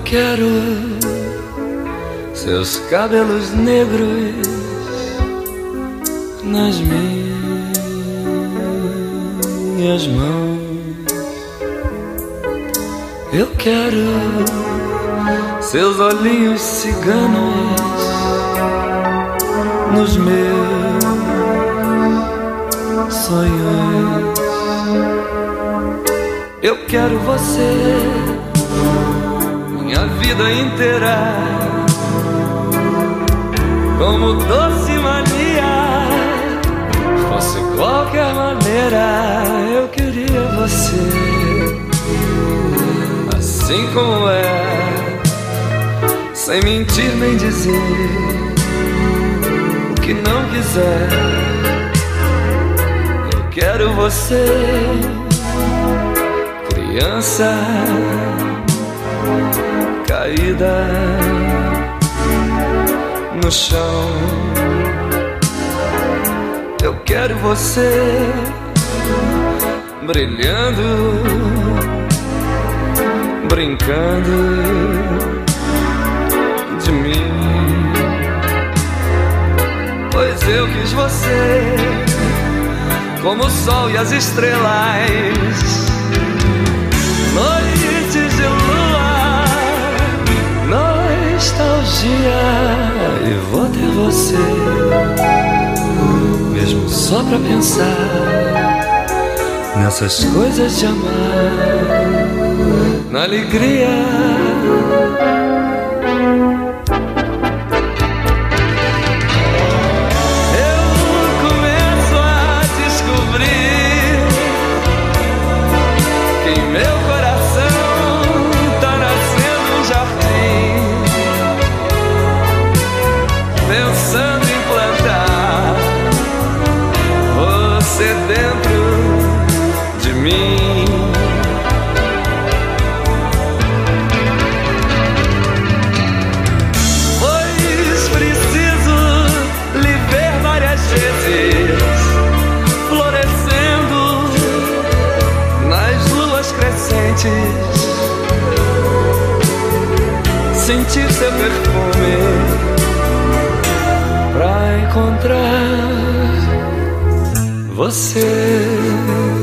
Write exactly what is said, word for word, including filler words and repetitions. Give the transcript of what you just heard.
quero seus cabelos negros nas minhas mãos. Eu quero seus olhinhos ciganos nos meus sonhos. Eu quero você minha vida inteira, como doce mania, fosse qualquer maneira. Eu queria você assim como é, sem mentir nem dizer o que não quiser. Eu quero você, criança caída no chão. Eu quero você brilhando, brincando de mim, pois eu quis você como o sol e as estrelas, noites de lua, nostalgia. E vou ter você, mesmo só pra pensar nessas coisas de amar, na alegria. Eu começo a descobrir que em meu coração tá nascendo um jardim, pensando em plantar você dentro de mim. Pois preciso lhe ver várias vezes florescendo nas luas crescentes, sentir seu perfume pra encontrar você.